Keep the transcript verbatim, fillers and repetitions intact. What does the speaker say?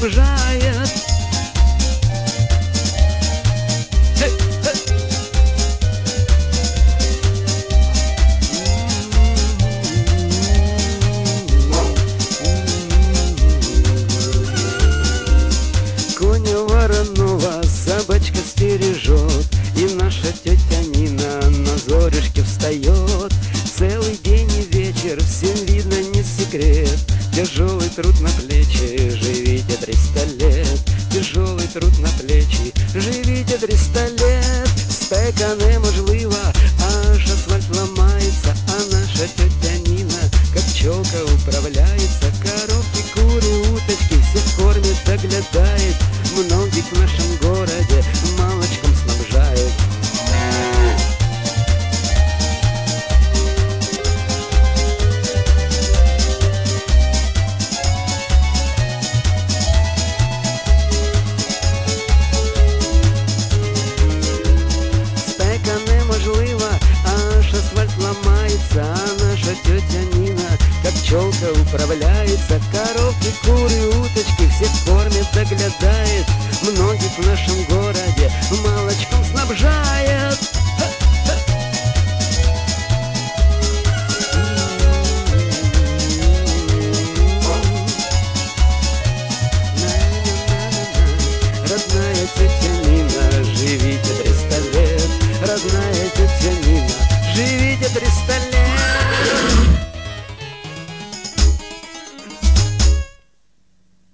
снабжает. Hey, hey. Коня вороного собачка стережет, и наша тетя Нина на зорюшке встает. Целый день и вечер, всем видно не секрет. Тяжелый труд на плечи, живите триста лет. Тяжелый труд на плечі, живите триста лет. Спека неможлива, аж асфальт ламається. А наша тетя Нина, как пчелка, управляется. Коровки, куры, уточки всех кормит, доглядает. Многих в нашем городе молочком снабжает. Спека неможлива, аж асфальт ламається. А наша тетя Нина, как пчелка, управляется. Коровки, куры, уточки всех кормит, доглядает. Многих в нашем